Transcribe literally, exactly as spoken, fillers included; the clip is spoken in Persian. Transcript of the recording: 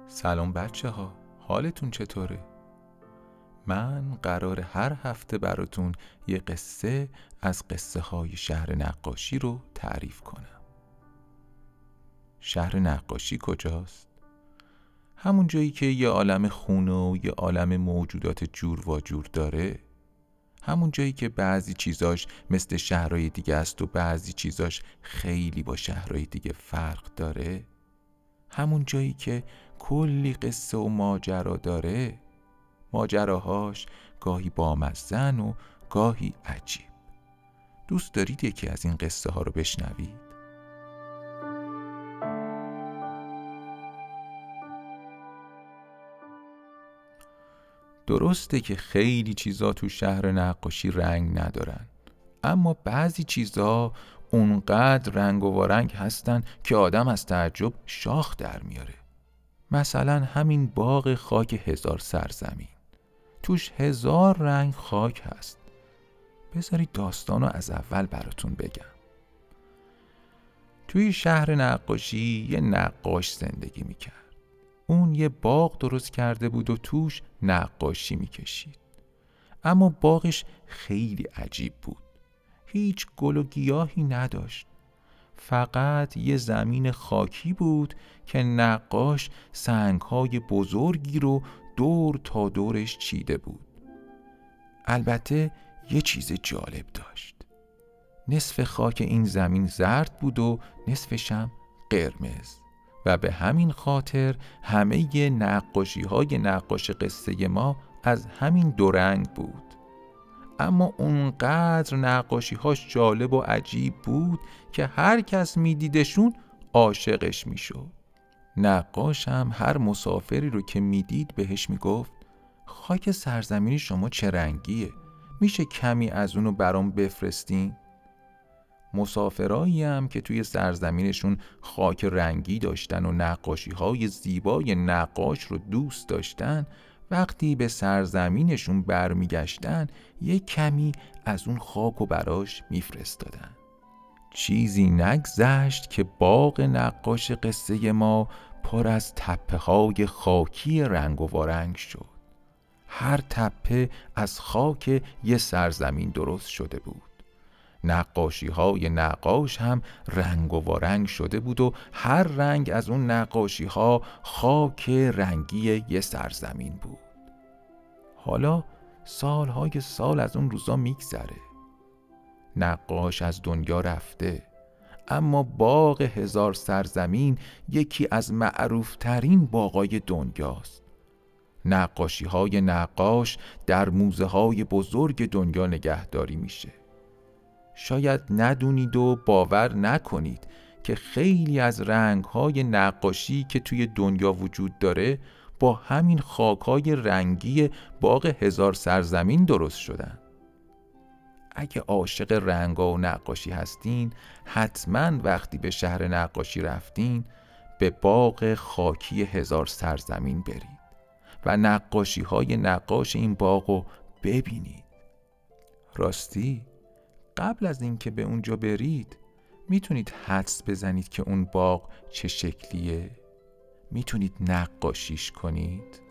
سلام بچه ها، حالتون چطوره؟ من قرار هر هفته براتون یه قصه از قصه های شهر نقاشی رو تعریف کنم. شهر نقاشی کجاست؟ همون جایی که یه عالم خونه و یه عالم موجودات جور و جور داره. همون جایی که بعضی چیزاش مثل شهرهای دیگه است و بعضی چیزاش خیلی با شهرهای دیگه فرق داره. همون جایی که کلی قصه و ماجرا داره، ماجراهاش گاهی بامزن و گاهی عجیب. دوست دارید یکی از این قصه ها رو بشنوید؟ درسته که خیلی چیزا تو شهر نقاشی رنگ ندارن، اما بعضی چیزا اونقدر رنگ و وارنگ هستن که آدم از تعجب شاخ در میاره. مثلا همین باغ خاک هزار سرزمین، توش هزار رنگ خاک هست. بذارید داستانو از اول براتون بگم. توی شهر نقاشی یه نقاش زندگی میکرد. اون یه باغ درست کرده بود و توش نقاشی میکشید. اما باغش خیلی عجیب بود. هیچ گل و گیاهی نداشت. فقط یه زمین خاکی بود که نقاش سنگ‌های بزرگی رو دور تا دورش چیده بود. البته یه چیز جالب داشت. نصف خاک این زمین زرد بود و نصفش هم قرمز و به همین خاطر همه ی نقاشی‌های نقاش قصه ما از همین دو رنگ بود. اما اونقدر نقاشی‌هاش جالب و عجیب بود که هر کس می‌دیدشون عاشقش می‌شد. نقاش هم هر مسافری رو که می‌دید بهش می‌گفت خاک سرزمینی شما چه رنگیه؟ میشه کمی از اونو برام بفرستین؟ مسافرایی هم که توی سرزمینشون خاک رنگی داشتن و نقاشی‌های زیبای نقاش رو دوست داشتن، وقتی به سرزمینشون برمیگشتن یک کمی از اون خاک و براش میفرستادن. چیزی نگذشت که باغ نقاش قصه ما پر از تپه‌های خاکی رنگ و وارنگ شد. هر تپه از خاک یه سرزمین درست شده بود. نقاشی‌های نقاش هم رنگ و وارنگ شده بود و هر رنگ از اون نقاشی‌ها خاک رنگی یه سرزمین بود. حالا سالهای سال از اون روزا میگذره. نقاش از دنیا رفته، اما باغ هزار سرزمین یکی از معروفترین باغای دنیاست. نقاشی‌های نقاش در موزه‌های بزرگ دنیا نگهداری میشه. شاید ندونید و باور نکنید که خیلی از رنگ‌های نقاشی که توی دنیا وجود داره با همین خاک‌های رنگی باغ هزار سرزمین درست شدن. اگه عاشق رنگا و نقاشی هستین، حتما وقتی به شهر نقاشی رفتین به باغ خاکی هزار سرزمین برید و نقاشی‌های نقاش این باغو ببینید. راستی قبل از اینکه به اونجا برید میتونید حدس بزنید که اون باغ چه شکلیه؟ میتونید نقاشیش کنید؟